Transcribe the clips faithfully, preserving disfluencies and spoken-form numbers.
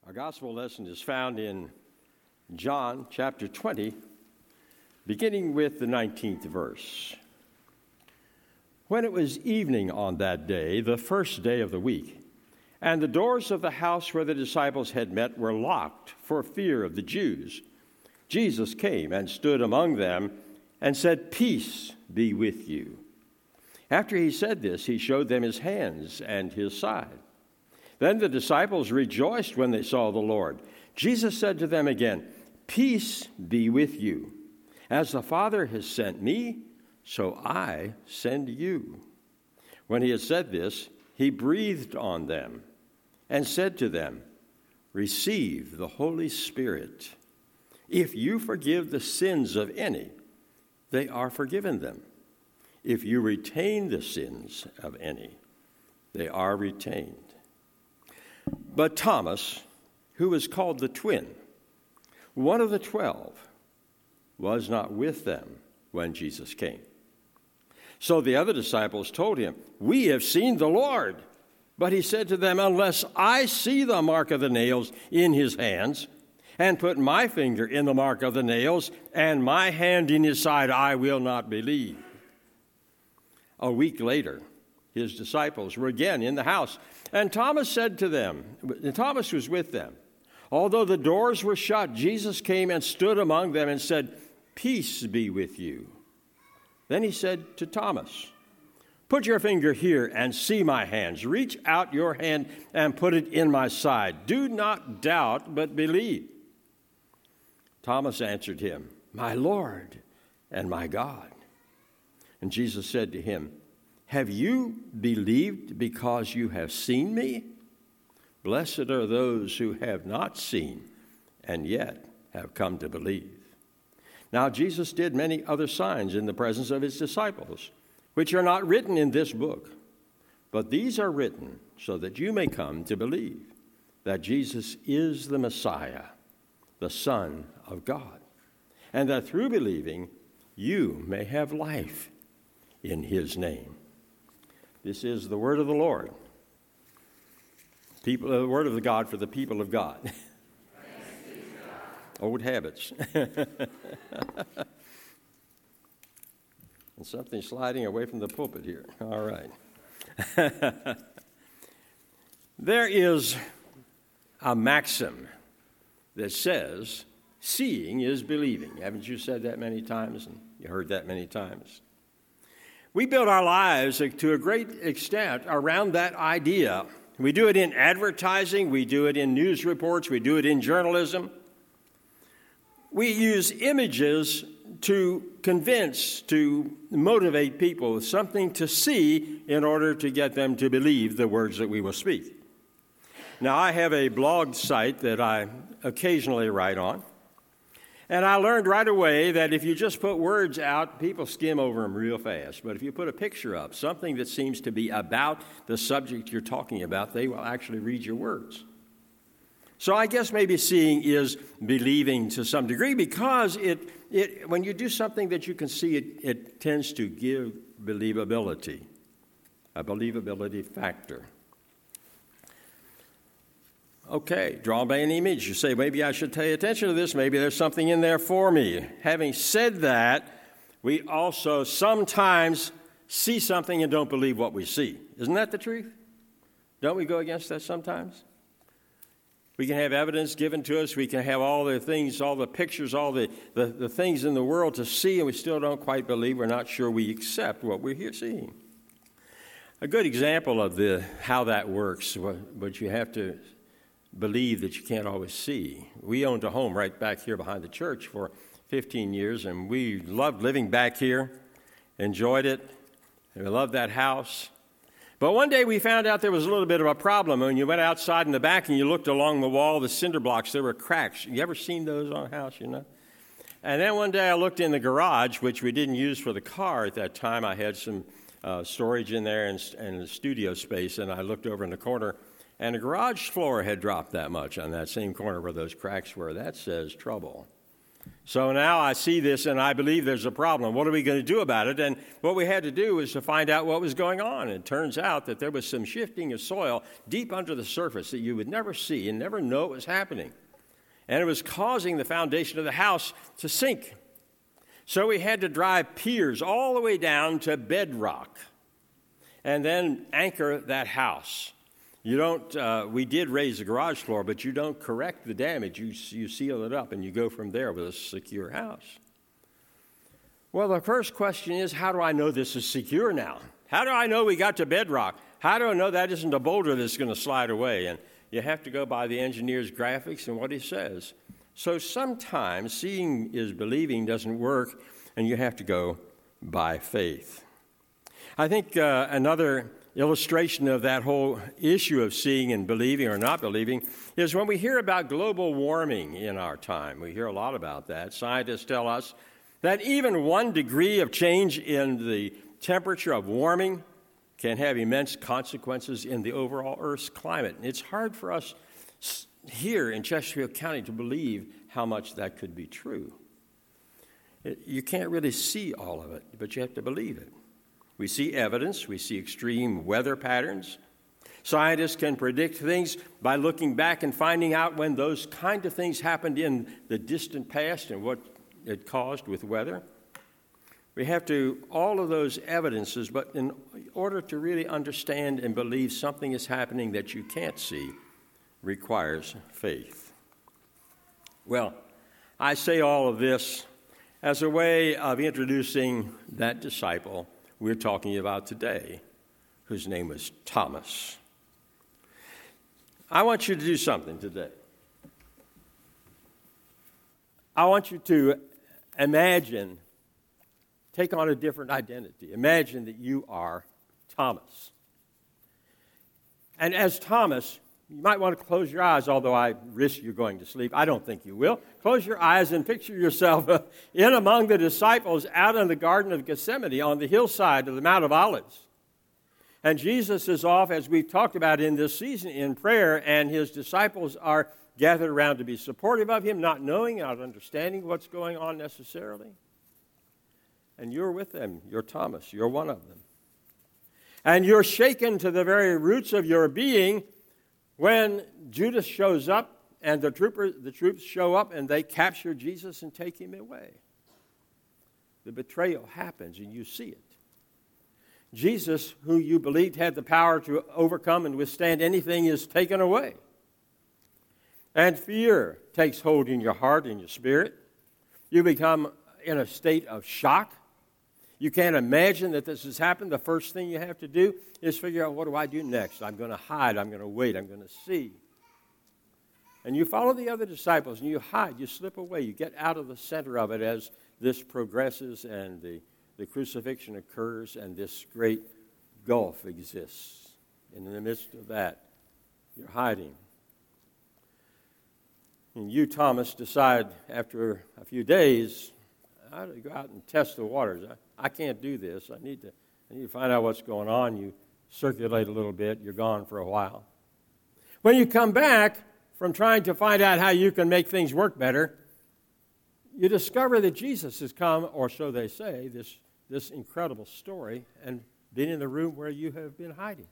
Our gospel lesson is found in John chapter twenty, beginning with the nineteenth verse. When it was evening on that day, the first day of the week, and the doors of the house where the disciples had met were locked for fear of the Jews, Jesus came and stood among them and said, "Peace be with you." After he said this, he showed them his hands and his side. Then the disciples rejoiced when they saw the Lord. Jesus said to them again, "Peace be with you. As the Father has sent me, so I send you." When he had said this, he breathed on them and said to them, "Receive the Holy Spirit. If you forgive the sins of any, they are forgiven them. If you retain the sins of any, they are retained." But Thomas, who was called the twin, one of the twelve, was not with them when Jesus came. So the other disciples told him, "We have seen the Lord." But he said to them, "Unless I see the mark of the nails in his hands, and put my finger in the mark of the nails, and my hand in his side, I will not believe." A week later, his disciples were again in the house, and Thomas said to them, and Thomas was with them. Although the doors were shut, Jesus came and stood among them and said, "Peace be with you." Then he said to Thomas, "Put your finger here and see my hands. Reach out your hand and put it in my side. Do not doubt, but believe." Thomas answered him, "My Lord and my God." And Jesus said to him, "Have you believed because you have seen me? Blessed are those who have not seen and yet have come to believe." Now Jesus did many other signs in the presence of his disciples, which are not written in this book. But these are written so that you may come to believe that Jesus is the Messiah, the Son of God, and that through believing you may have life in his name. This is the word of the Lord. People, the word of the God for the people of God. Old habits. And something sliding away from the pulpit here. All right. There is a maxim that says, seeing is believing. Haven't you said that many times? And you heard that many times. We build our lives to a great extent around that idea. We do it in advertising, we do it in news reports, we do it in journalism. We use images to convince, to motivate people with something to see in order to get them to believe the words that we will speak. Now, I have a blog site that I occasionally write on. And I learned right away that if you just put words out, people skim over them real fast. But if you put a picture up, something that seems to be about the subject you're talking about, they will actually read your words. So I guess maybe seeing is believing to some degree because it, it when you do something that you can see, it, it tends to give believability, a believability factor. Okay, drawn by an image. You say, maybe I should pay attention to this. Maybe there's something in there for me. Having said that, we also sometimes see something and don't believe what we see. Isn't that the truth? Don't we go against that sometimes? We can have evidence given to us. We can have all the things, all the pictures, all the, the, the things in the world to see, and we still don't quite believe. We're not sure we accept what we're here seeing. A good example of the how that works, but you have to believe that you can't always see. We owned a home right back here behind the church for fifteen years, and we loved living back here, enjoyed it, and we loved that house. But one day we found out there was a little bit of a problem. When you went outside in the back and you looked along the wall, the cinder blocks, there were cracks. You ever seen those on a house, you know? And then one day I looked in the garage, which we didn't use for the car at that time. I had some uh, storage in there and, and a studio space, and I looked over in the corner, and the garage floor had dropped that much on that same corner where those cracks were. That says trouble. So now I see this and I believe there's a problem. What are we going to do about it? And what we had to do was to find out what was going on. And it turns out that there was some shifting of soil deep under the surface that you would never see and never know it was happening. And it was causing the foundation of the house to sink. So we had to drive piers all the way down to bedrock and then anchor that house. You don't, uh, we did raise the garage floor, but you don't correct the damage. You, you seal it up and you go from there with a secure house. Well, the first question is, how do I know this is secure now? How do I know we got to bedrock? How do I know that isn't a boulder that's going to slide away? And you have to go by the engineer's graphics and what he says. So sometimes seeing is believing doesn't work, and you have to go by faith. I think uh, another illustration of that whole issue of seeing and believing or not believing is when we hear about global warming in our time. We hear a lot about that. Scientists tell us that even one degree of change in the temperature of warming can have immense consequences in the overall Earth's climate. And it's hard for us here in Chesterfield County to believe how much that could be true. It, you can't really see all of it, but you have to believe it. We see evidence. We see extreme weather patterns. Scientists can predict things by looking back and finding out when those kind of things happened in the distant past and what it caused with weather. We have to, all of those evidences, but in order to really understand and believe something is happening that you can't see, requires faith. Well, I say all of this as a way of introducing that disciple we're talking about today, whose name was Thomas. I want you to do something today. I want you to imagine, take on a different identity. Imagine that you are Thomas. And as Thomas, you might want to close your eyes, although I risk you going to sleep. I don't think you will. Close your eyes and picture yourself in among the disciples out in the Garden of Gethsemane on the hillside of the Mount of Olives. And Jesus is off, as we've talked about in this season, in prayer, and his disciples are gathered around to be supportive of him, not knowing, not understanding what's going on necessarily. And you're with them. You're Thomas. You're one of them. And you're shaken to the very roots of your being when Judas shows up and the troopers, the troops show up and they capture Jesus and take him away. The betrayal happens and you see it. Jesus, who you believed had the power to overcome and withstand anything, is taken away. And fear takes hold in your heart and your spirit. You become in a state of shock. You can't imagine that this has happened. The first thing you have to do is figure out, what do I do next? I'm going to hide. I'm going to wait. I'm going to see. And you follow the other disciples and you hide. You slip away. You get out of the center of it as this progresses and the, the crucifixion occurs and this great gulf exists. And in the midst of that, you're hiding. And you, Thomas, decide after a few days, I ought to go out and test the waters. I, I can't do this. I need to I need to find out what's going on. You circulate a little bit. You're gone for a while. When you come back from trying to find out how you can make things work better, you discover that Jesus has come, or so they say, this, this incredible story, and been in the room where you have been hiding.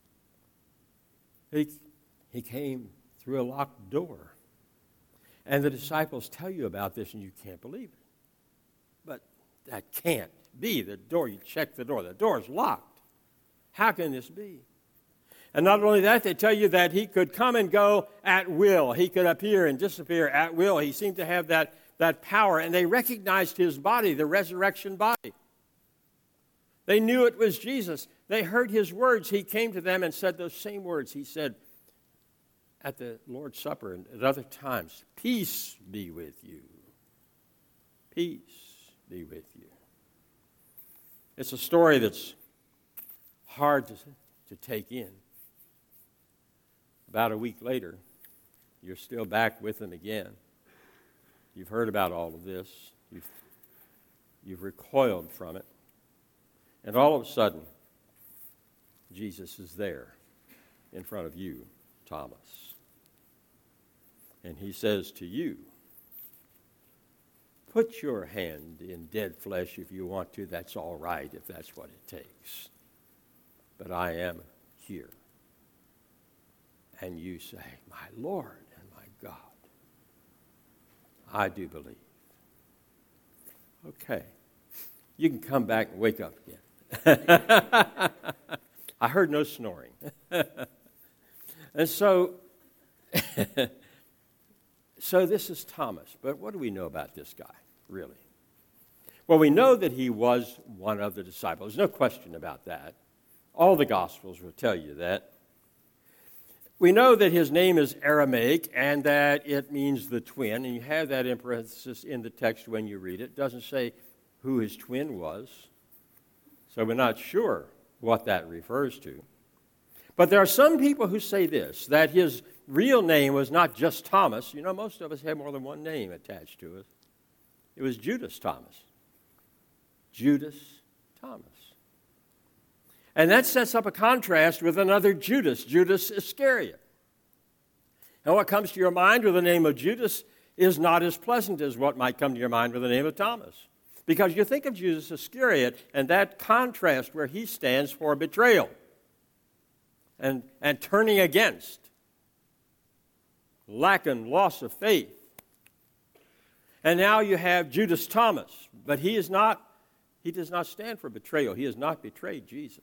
He, he came through a locked door. And the disciples tell you about this, and you can't believe it. But that can't be. The door, you check the door. The door is locked. How can this be? And not only that, they tell you that he could come and go at will. He could appear and disappear at will. He seemed to have that, that power. And they recognized his body, the resurrection body. They knew it was Jesus. They heard his words. He came to them and said those same words. He said at the Lord's Supper and at other times, peace be with you. Peace be with you. It's a story that's hard to, to take in. About a week later, you're still back with them again. You've heard about all of this. You've, you've recoiled from it. And all of a sudden, Jesus is there in front of you, Thomas. And he says to you, put your hand in dead flesh if you want to. That's all right if that's what it takes. But I am here. And you say, my Lord and my God, I do believe. Okay. You can come back and wake up again. I heard no snoring. And so, so this is Thomas. But what do we know about this guy, really? Well, we know that he was one of the disciples. No question about that. All the Gospels will tell you that. We know that his name is Aramaic and that it means the twin. And you have that in parenthesis in the text when you read it. It doesn't say who his twin was. So we're not sure what that refers to. But there are some people who say this, that his real name was not just Thomas. You know, most of us have more than one name attached to us. It was Judas Thomas. Judas Thomas. And that sets up a contrast with another Judas, Judas Iscariot. And what comes to your mind with the name of Judas is not as pleasant as what might come to your mind with the name of Thomas. Because you think of Judas Iscariot and that contrast where he stands for betrayal and, and turning against, lack and loss of faith. And now you have Judas Thomas, but he is not, he does not stand for betrayal. He has not betrayed Jesus.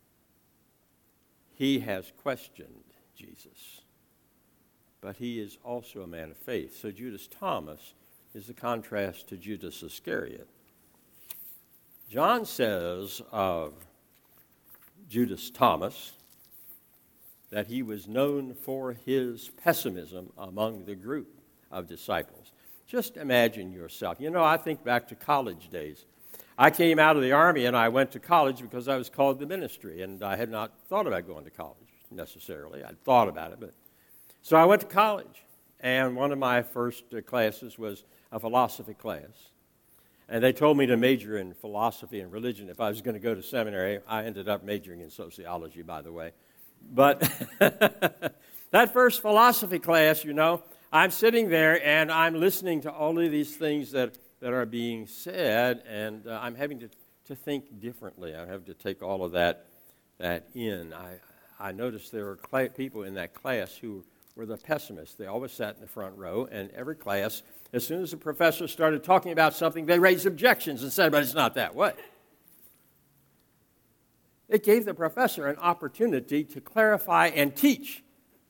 He has questioned Jesus. But he is also a man of faith. So Judas Thomas is the contrast to Judas Iscariot. John says of Judas Thomas that he was known for his pessimism among the group of disciples. Just imagine yourself. You know, I think back to college days. I came out of the Army and I went to college because I was called to ministry, and I had not thought about going to college necessarily. I'd thought about it, but so I went to college, and one of my first uh, classes was a philosophy class. And they told me to major in philosophy and religion if I was going to go to seminary. I ended up majoring in sociology, by the way. But that first philosophy class, you know, I'm sitting there and I'm listening to all of these things that, that are being said, and uh, I'm having to, to think differently. I have to take all of that, that in. I, I noticed there were cl- people in that class who were the pessimists. They always sat in the front row, and every class, as soon as the professor started talking about something, they raised objections and said, but it's not that way. It gave the professor an opportunity to clarify and teach.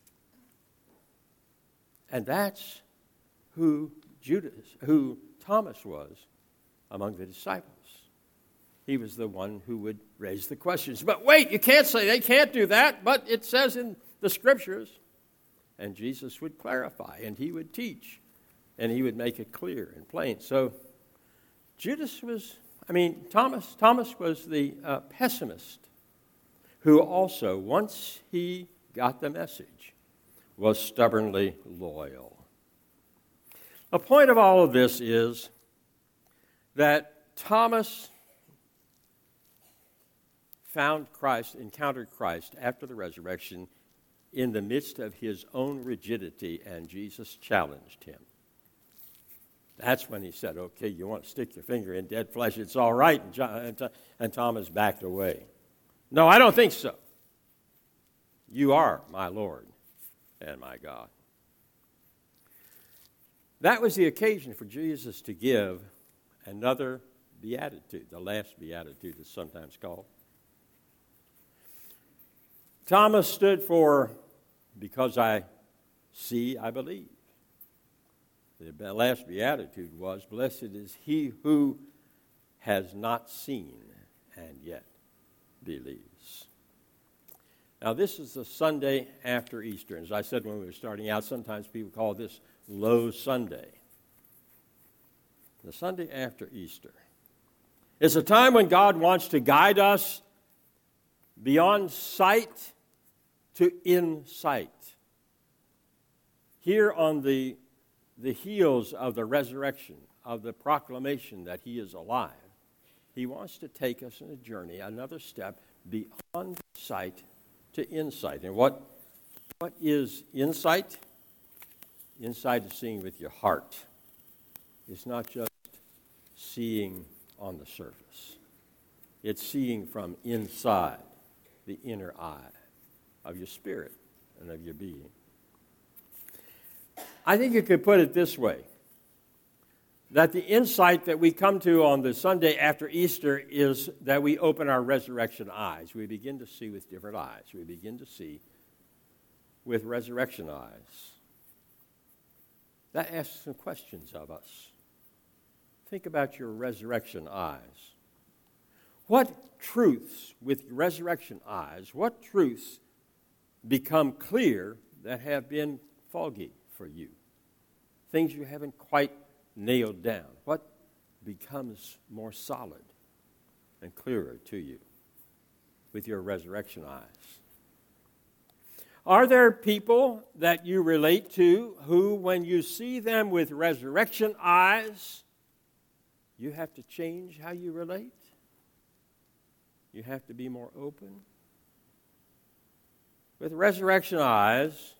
And that's who Judas, who Thomas was among the disciples. He was the one who would raise the questions. But wait, you can't say they can't do that, but it says in the Scriptures. And Jesus would clarify, and he would teach, and he would make it clear and plain. So Judas was, I mean, Thomas, Thomas was the uh, pessimist who also, once he got the message, was stubbornly loyal. The point of all of this is that Thomas found Christ, encountered Christ after the resurrection in the midst of his own rigidity, and Jesus challenged him. That's when he said, okay, you want to stick your finger in dead flesh, it's all right, and, John, and Thomas backed away. No, I don't think so. You are my Lord and my God. That was the occasion for Jesus to give another beatitude, the last beatitude is sometimes called. Thomas stood for, because I see, I believe. The last beatitude was, blessed is he who has not seen and yet believes. Now, this is the Sunday after Easter. As I said when we were starting out, sometimes people call this Low Sunday. The Sunday after Easter. It's a time when God wants to guide us beyond sight to insight. Here on the, the heels of the resurrection, of the proclamation that he is alive, he wants to take us on a journey, another step beyond sight to insight. And what, what is insight? Insight is seeing with your heart. It's not just seeing on the surface. It's seeing from inside the inner eye of your spirit and of your being. I think you could put it this way, that the insight that we come to on the Sunday after Easter is that we open our resurrection eyes. We begin to see with different eyes. We begin to see with resurrection eyes. That asks some questions of us. Think about your resurrection eyes. What truths with resurrection eyes, what truths become clear that have been foggy for you? Things you haven't quite nailed down. What becomes more solid and clearer to you with your resurrection eyes? Are there people that you relate to who, when you see them with resurrection eyes, you have to change how you relate? You have to be more open? With resurrection eyes,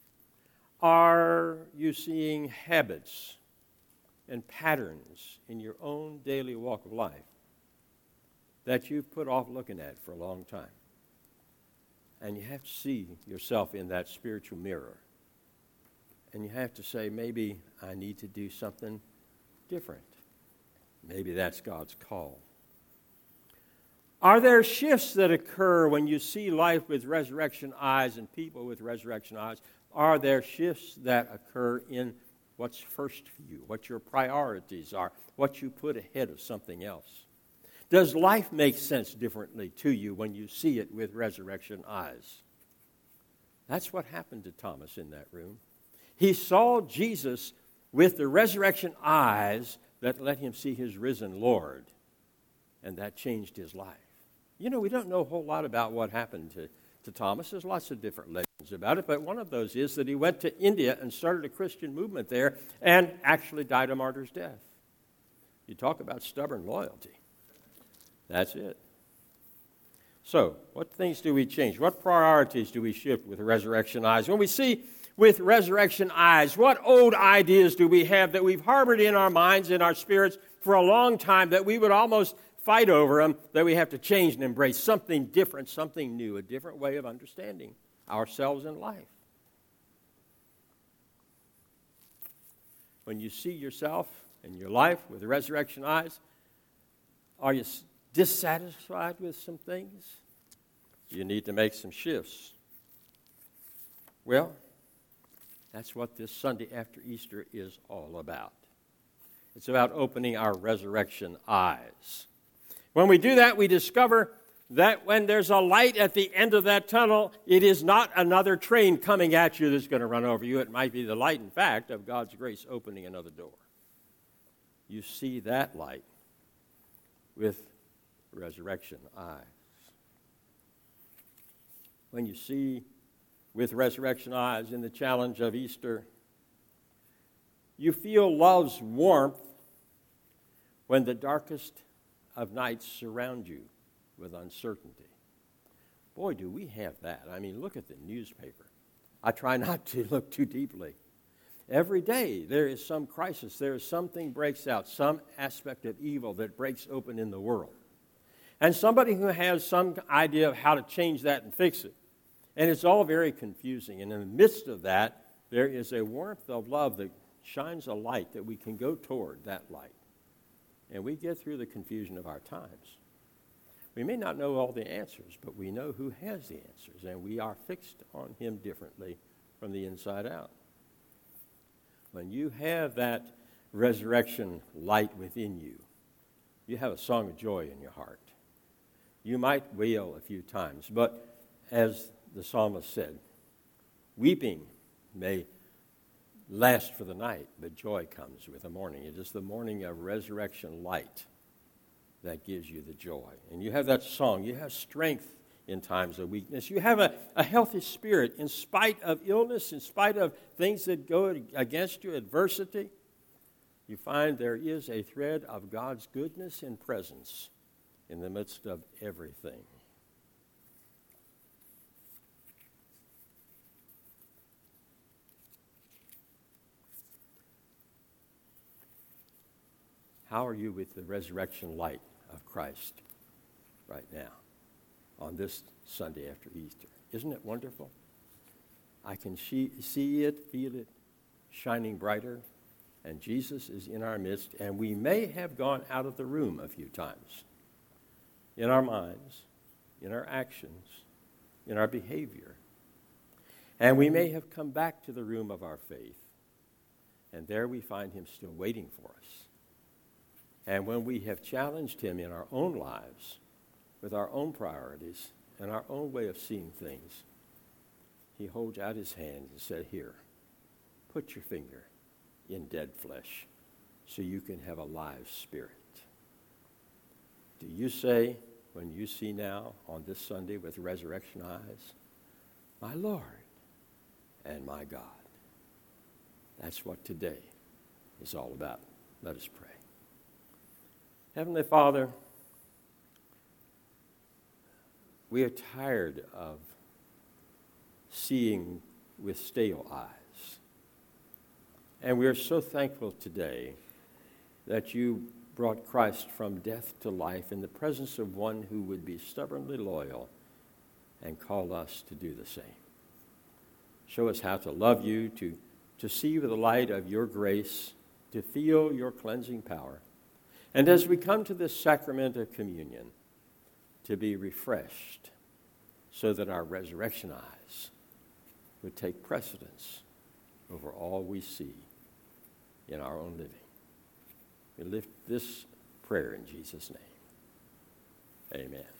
are you seeing habits and patterns in your own daily walk of life that you've put off looking at for a long time? And you have to see yourself in that spiritual mirror. And you have to say, maybe I need to do something different. Maybe that's God's call. Are there shifts that occur when you see life with resurrection eyes and people with resurrection eyes? Are there shifts that occur in what's first for you, what your priorities are, what you put ahead of something else? Does life make sense differently to you when you see it with resurrection eyes? That's what happened to Thomas in that room. He saw Jesus with the resurrection eyes that let him see his risen Lord, and that changed his life. You know, we don't know a whole lot about what happened to, to Thomas. There's lots of different legends about it, but one of those is that he went to India and started a Christian movement there and actually died a martyr's death. You talk about stubborn loyalty. That's it. So, what things do we change? What priorities do we shift with resurrection eyes? When we see with resurrection eyes, what old ideas do we have that we've harbored in our minds, in our spirits for a long time, that we would almost fight over them, that we have to change and embrace something different, something new, a different way of understanding ourselves and life? When you see yourself and your life with resurrection eyes, are you dissatisfied with some things? You need to make some shifts. Well, that's what this Sunday after Easter is all about. It's about opening our resurrection eyes. When we do that, we discover that when there's a light at the end of that tunnel, it is not another train coming at you that's going to run over you. It might be the light, in fact, of God's grace opening another door. You see that light with resurrection eyes. When you see with resurrection eyes in the challenge of Easter, you feel love's warmth when the darkest of nights surround you with uncertainty. Boy, do we have that. I mean, look at the newspaper. I try not to look too deeply. Every day there is some crisis. There is something breaks out, some aspect of evil that breaks open in the world. And somebody who has some idea of how to change that and fix it. And it's all very confusing. And in the midst of that, there is a warmth of love that shines a light that we can go toward that light. And we get through the confusion of our times. We may not know all the answers, but we know who has the answers. And we are fixed on him differently from the inside out. When you have that resurrection light within you, you have a song of joy in your heart. You might wail a few times, but as the psalmist said, weeping may last for the night, but joy comes with the morning. It is the morning of resurrection light that gives you the joy. And you have that song. You have strength in times of weakness. You have a, a healthy spirit in spite of illness, in spite of things that go against you, adversity. You find there is a thread of God's goodness and presence in the midst of everything. How are you with the resurrection light of Christ right now on this Sunday after Easter? Isn't it wonderful? I can see, see it, feel it shining brighter, and Jesus is in our midst, and we may have gone out of the room a few times in our minds, in our actions, in our behavior. And we may have come back to the room of our faith, and there we find him still waiting for us. And when we have challenged him in our own lives, with our own priorities and our own way of seeing things, he holds out his hand and said, here, put your finger in dead flesh so you can have a live spirit. Do you say, when you see now on this Sunday with resurrection eyes, my Lord and my God? That's what today is all about. Let us pray. Heavenly Father, we are tired of seeing with stale eyes. And we are so thankful today that you brought Christ from death to life in the presence of one who would be stubbornly loyal and call us to do the same. Show us how to love you, to, to see with the light of your grace, to feel your cleansing power. And as we come to this sacrament of communion, to be refreshed so that our resurrection eyes would take precedence over all we see in our own living. We lift this prayer in Jesus' name. Amen.